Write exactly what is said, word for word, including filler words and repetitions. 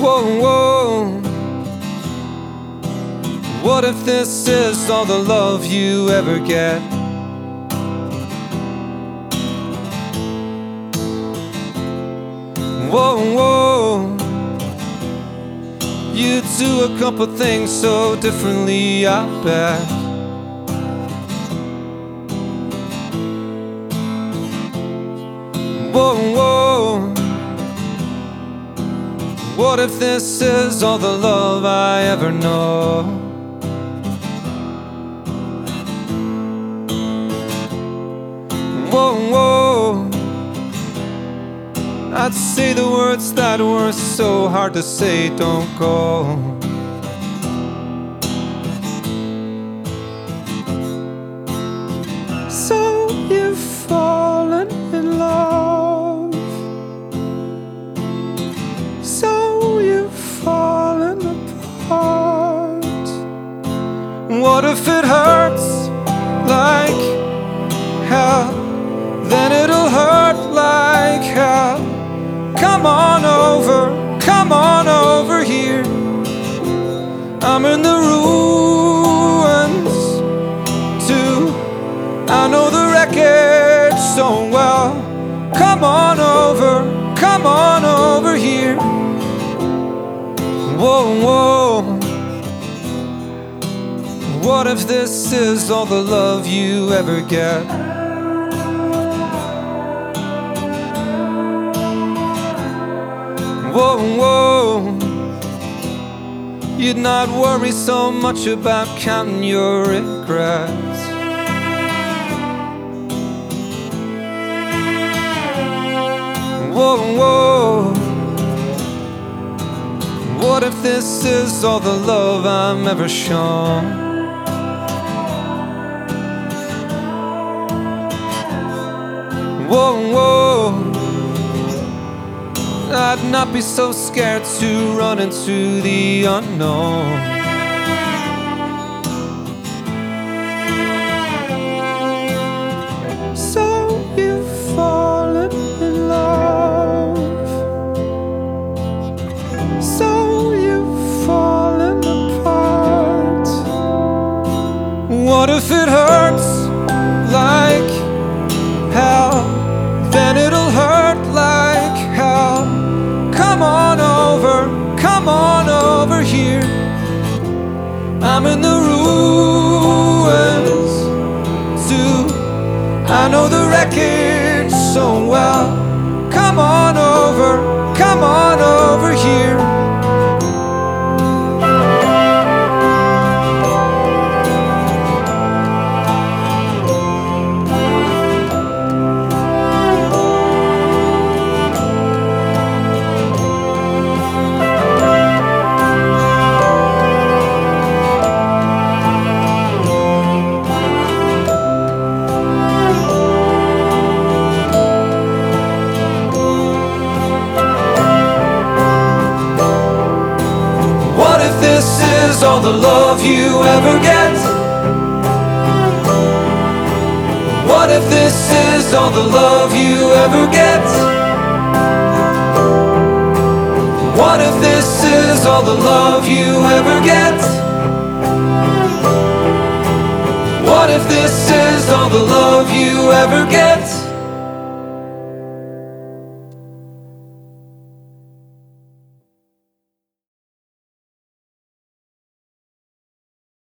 Whoa, whoa. What if this is all the love you ever get? Whoa, whoa. You do a couple things so differently, I bet. Whoa, whoa. What if this is all the love I ever know? Whoa, whoa. I'd say the words that were so hard to say don't go. So you've fallen in love. So you've fallen apart. What if it hurts like hell? Then it'll hurt like hell. Come on over, come on over here. I'm in the ruins too. I know the wreckage so well. Come on over, come on over here. Whoa, whoa. What if this is all the love you ever get? Whoa, whoa. You'd not worry so much about counting your regrets. Whoa, whoa. What if this is all the love I'm ever shown? Whoa, whoa. I'd not be so scared to run into the unknown. So you've fallen in love. So you've fallen apart. What if it hurts like hell? Then it'll hurt like hell. Come on over, come on over here. I'm in the ruins too. I know the wreckage so well. Come on over, come on over here. All the love you ever get? What if this is all the love you ever get? What if this is all the love you ever get? What if this is all the love you ever get?